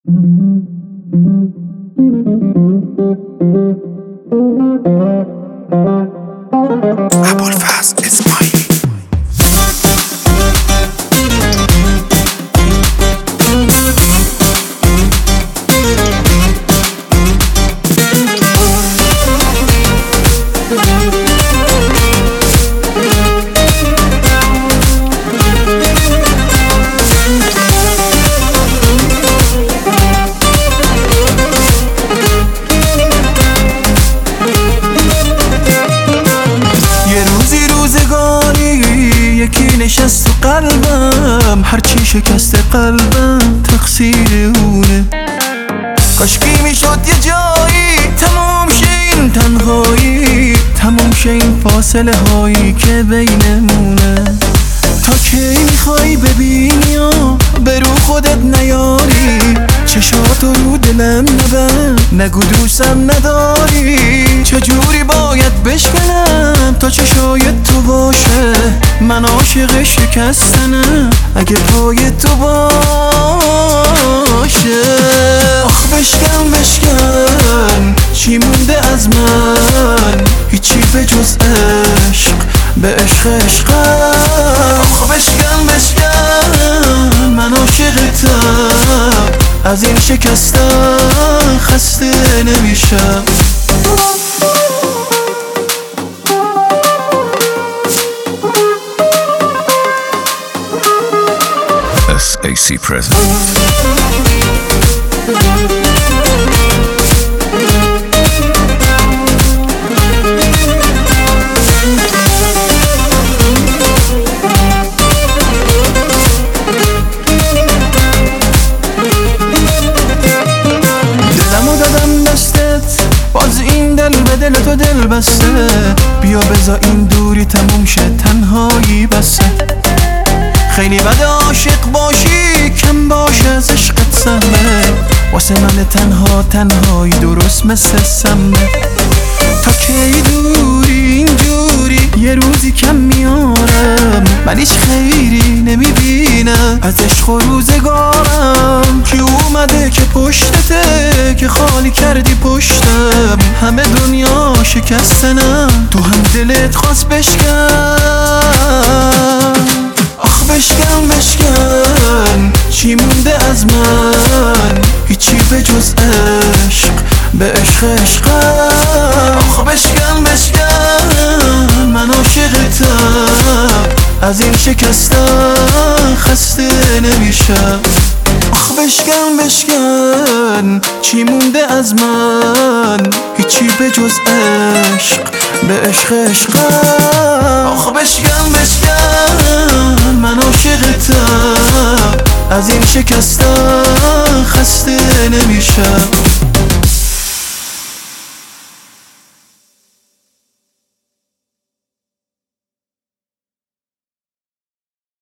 ابوالفضل اسماعیلی. یکی نشست تو قلبم، هرچی شکست قلبم تقصیر اونه. کاشکی میشد یه جایی تموم شه این تنهایی، تموم شه این فاصله هایی که بینمونه. تا کی میخوای ببینی و به رو خودت نیاری، چشاتو رو دلم نبند، نگو دوستم نداری. چجوری باید بشکنم تا چشای تو باشه، من عاشق شکستنم اگه پای تو باشه. آخ بشکن بشکن چی مونده از من، هیچی به جز عشق، به عشق عشقم. آخ بشکن بشکن من عاشقتم، از این شکستن خسته نمیشم. SAC present. باز این دل به دل تو دل بسته، بیا بذار این دوری تموم شه، تنهایی بسه. خیلی بد عاشق باشی، کم باشه از عشقت سهمه، واسه من تنها تنهایی درست مثل سمه. تا کی دوری اینجوری، یه روزی کم میارم، من هیچ خیری نمیبینم از عشق و روزگارم. کی اومده که پشتته، که خالی کردی پشتم، همه دنیا شکستنم، تو هم دلت خواست بشکن. آخ بشکن بشکن چی مونده از من، هیچی به جز عشق، به عشق عشقم. آخ بشکن بشکن من عاشقتم، از این شکستن خسته نمیشم. آخ بشکن بشکن چی مونده از من، هیچی به جز عشق، به عشق عشقم. آخ بشکن بشکن من عاشقتم، از این شکستن خسته نمیشم.